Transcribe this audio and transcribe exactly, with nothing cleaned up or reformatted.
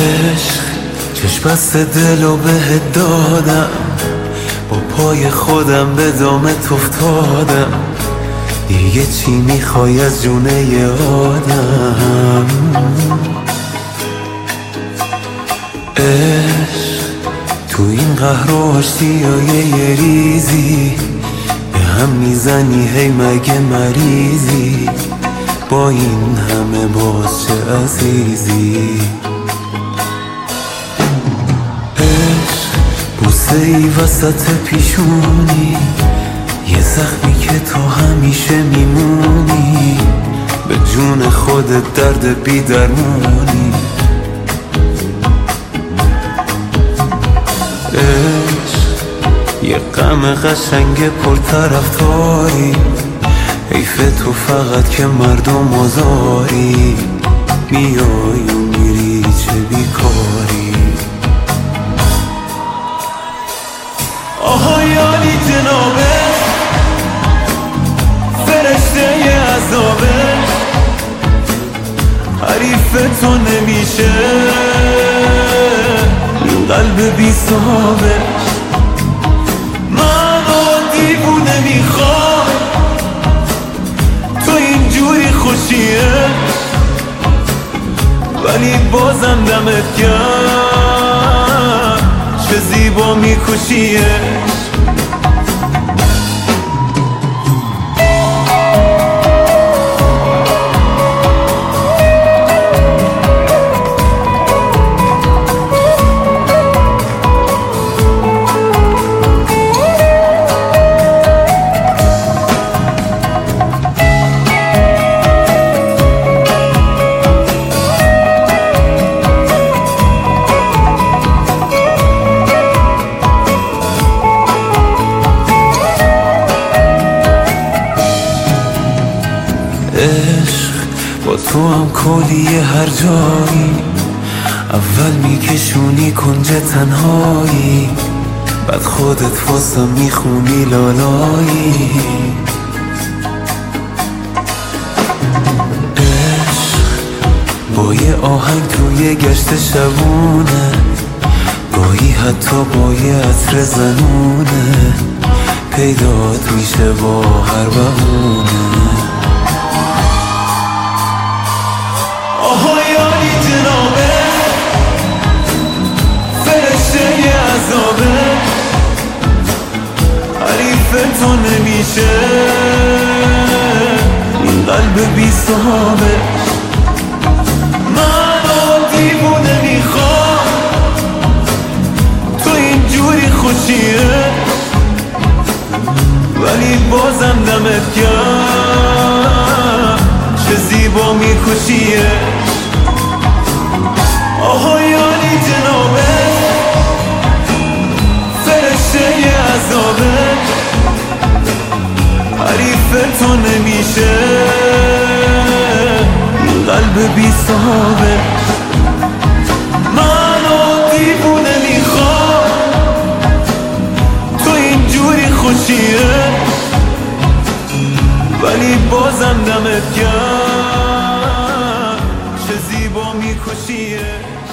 عشق چشم بست دلو بهت دادم، با پای خودم به دامت افتادم. دیگه چی میخوای از جونه ی آدم؟ عشق تو این قهر و آشتیای یه ریزی به هم میزنی، هی مگه مریضی؟ با این همه باز چه عزیزی؟ عشق بوسه ای وسط پیشونی، یه زخمی که تو همیشه میمونی، به جون خودت درد بی درمونی. عشق یه غم قشنگ پرطرفداری، حیف تو فقط که مردم آزاری، میای و میری چه بیکاری. آها یاری جنابه، فرشته ی عذابه، حریف تو نمیشه این قلب بی صحابه. منو دیوونه میخوای، تو اینجوری خوشیه، ولی بازم دمت گرم، چه زیبا میکشیه. عشق با تو هم کلیه هر جایی، اول میکشونی کنج تنهایی، بعد خودت واسم میخونی لالایی. عشق با یه آهنگ توی گشت شبونه، گاهی حتی با یه عطر زنونه، پیدات میشه با هر بهونه. آها یاری جنابه، فرشته ی عذابه، حریف تو نمیشه این قلب بی صحابه. منو دیوونه میخوای، تو اینجوری خوشیه، ولی بازم دمت گرم، چه زیبا میکشیه. آها یاری جنابه، فرشته ی عذابه، حریف تو نمیشه این قلب بی صحابه. منو دیوونه میخوای، تو اینجوری خوشیه، ولی بازم دمت گرم، چه زیبا میکشیه.